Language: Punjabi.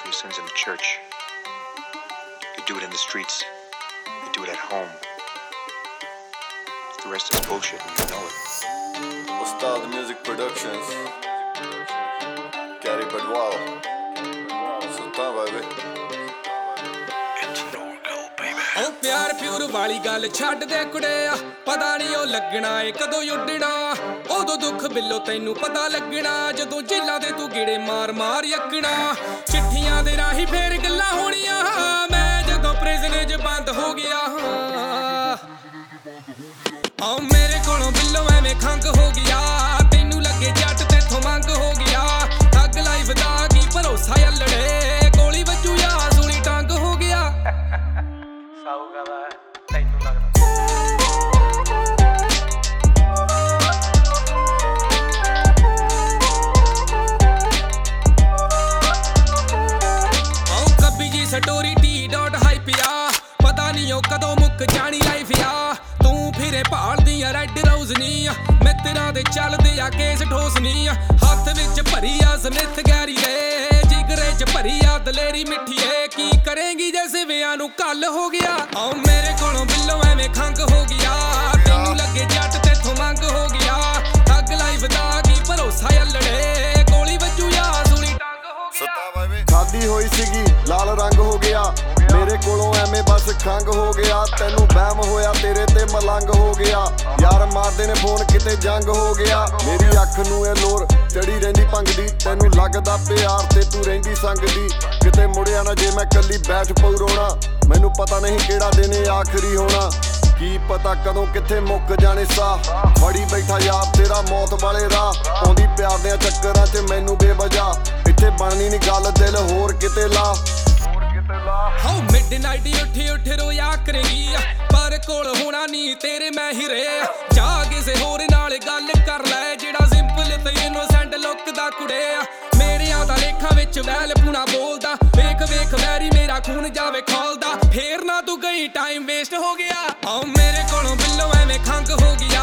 your sins in the church. You do it in the streets. You do it at home. The rest is bullshit and you know it. Ustad Music Productions, Gary Badwal, Sultan baby. ਉਹ ਪਿਆਰ ਪਿਉਰ ਵਾਲੀ ਗੱਲ ਛੱਡ ਦੇ ਕੁੜਿਆ ਪਤਾ ਨਹੀਂ ਉਹ ਲੱਗਣਾ ਏ ਕਦੋਂ ਉੱਡਣਾ ਉਦੋਂ ਦੁੱਖ ਬਿੱਲੋ ਤੈਨੂੰ ਪਤਾ ਲੱਗਣਾ ਜਦੋਂ ਜੇਲਾਂ ਦੇ ਤੂੰ ਗੇੜੇ ਮਾਰ ਮਾਰ ਯੱਕਣਾ ਚਿੱਠੀਆਂ ਦੇ ਰਾਹੀਂ ਫੇਰ ਗੱਲਾਂ ਹੋਣੀਆਂ ਮੈਂ ਜਦੋਂ ਪ੍ਰਿਜ਼ਨ 'ਚ ਬੰਦ ਹੋ ਗਿਆ ਆ ਮੇਰੇ ਕੋਲੋਂ ਬਿੱਲੋ ਐਵੇਂ ਖੰਗ ਹੋ ਗਿਆ ਤੈਨੂੰ ਲੱਗੇ ਜੱਟ ਤੇਥੋਂ ਮੰਗ ਹੋ ਗਿਆ ਠੱਗ ਲਾਈਫ ਦਾ ਕੀ ਭਰੋਸਾ ਯੱਲੜੇ ਗੋਲੀ ਵੱਜੂ ਯਾਰ ਸੂਲੀ ਟੰਗ ਹੋ ਗਿਆ ਤੈਨੂੰ ਲੱਗਦਾ ਆਉ ਕੱਬੀ ਜੀ ਸਟੋਰੀ T.Hype ਆ ਪਤਾ ਨਹੀਂ ਉਹ ਕਦੋਂ ਮੁੱਕ ਜਾਣੀ ਲਾਈਫ ਆ ਤੂੰ ਫਿਰੇ ਭਾਲਦੀ ਆ ਰੈੱਡ ਰੋਜ਼ ਨੀ ਮਿੱਤਰਾਂ ਦੇ ਚੱਲਦੇ ਆ ਕੇਸ ਠੋਸ ਨੀ ਹੱਥ ਵਿੱਚ ਭਰੀ ਆ ਸਮਿਥ ਗੈਰੀ ਦੇ ਜਿਗਰੇ 'ਚ ਭਰੀ ਆ ਦਲੇਰੀ ਮਿੱਠੀ ਏ ਕੀ ਕਰੇਂਗੀ ਜੇ ਸਿਵਿਆਂ ਨੂੰ ਕੱਲ ਹੋ ਗਿਆ ਆਉ ਮੇਰੇ ਕੋਲੋਂ ਬਿੱਲੋ ਐਵੇਂ ਖੰਗ ਹੋ ਗਿਆ ਤੈਨੂੰ ਲੱਗੇ ਜੱਟ ਤੇਥੋਂ ਮੰਗ ਹੋ ਗਿਆ ਠੱਗ ਲਾਈਫ ਦਾ ਕੀ ਭਰੋਸਾ ਯੱਲੜੇ ਗੋਲੀ ਵੱਜੂ ਯਾਰ ਸੂਲੀ ਟੰਗ ਹੋ ਗਿਆ ਖਾਦੀ ਹੋਈ ਸੀਗੀ ਲਾਲ ਰੰਗ ਹੋ ਗਿਆ ਮੇਰੇ ਕੋਲੋਂ ਐਵੇਂ ਬਸ ਖੰਗ ਹੋ ਗਿਆ ਤੈਨੂੰ ਵਹਿਮ ਹੋਇਆ ਤੇਰੇ ਤੇ ਮਲੰਗ ਹੋ ਗਿਆ ਯਾਰ ਮਾਰਦੇ ਨੇ ਫੋਨ ਕਿਤੇ ਜੰਗ ਹੋ ਗਿਆ ਮੇਰੀ ਅੱਖ ਨੂੰ ਇਹ ਲੋਰ ਚੜੀ ਰਹਿੰਦੀ ਭੰਗਦੀ ਤੈਨੂੰ ਲੱਗਦਾ ਪਿਆਰ ਤੇ ਤੂੰ ਰਹਿੰਦੀ ਸੰਗਦੀ ਕਿਤੇ ਮੁੜਿਆ ਨਾ ਜੇ ਮੈਂ ਕੱਲੀ ਬੈਠ ਪਊ ਰੋਣਾ ਮੈਨੂੰ ਪਤਾ ਨਹੀਂ ਕਿਹੜਾ ਦਿਨ ਆਖਰੀ ਹੋਣਾ ਕੀ ਪਤਾ ਕਦੋਂ ਕਿੱਥੇ ਮੁੱਕ ਜਾਣੇ ਸਾਹ ਫੜੀ ਬੈਠਾ ਯਾਰ ਤੇਰਾ ਮੌਤ ਵਾਲੇ ਰਾਹ ਆਉਂਦੀ ਪਿਆਰ ਦੇ ਚੱਕਰਾਂ 'ਚ ਮੈਨੂੰ ਬੇਵਜ੍ਹਾ ਇੱਥੇ ਬਣਨੀ ਨੀ ਗੱਲ ਦਿਲ ਹੋਰ ਕਿਤੇ ਲਾ ਹਾਉ ਮਿਡਨਾਈਟ ਉੱਠ ਰੋਇਆ ਕਰੇਗੀ ਪਰ ਕੋਲ ਹੋਣਾ ਨਹੀਂ ਤੇਰੇ ਮੈਂ ਹੀ ਰੇ ਜਾ ਕਿਸੇ ਹੋਰ ਨਾਲ ਗੱਲ ਕਰ ਲੈ ਜਿਹੜਾ ਸਿੰਪਲ ਤੇ ਇਨੋਸੈਂਟ ਲੁੱਕ ਦਾ ਕੁੜਿਆ ਮੇਰਿਆਂ ਦਾ ਲੇਖਾਂ ਵਿੱਚ ਵੈਲ ਪੂਣਾ ਬੋਲਦਾ ਵੇਖ ਵੈਰੀ ਮੇਰਾ ਖੂਨ ਜਾਵੇ ਖੋਲਦਾ ਫੇਰ ਨਾ ਤੂੰ ਗਈ ਟਾਈਮ ਵੇਸਟ ਹੋ ਗਿਆ ਆਉ ਮੇਰੇ ਕੋਲੋਂ ਬਿੱਲੋ ਐਵੇਂ ਖੰਗ ਹੋ ਗਿਆ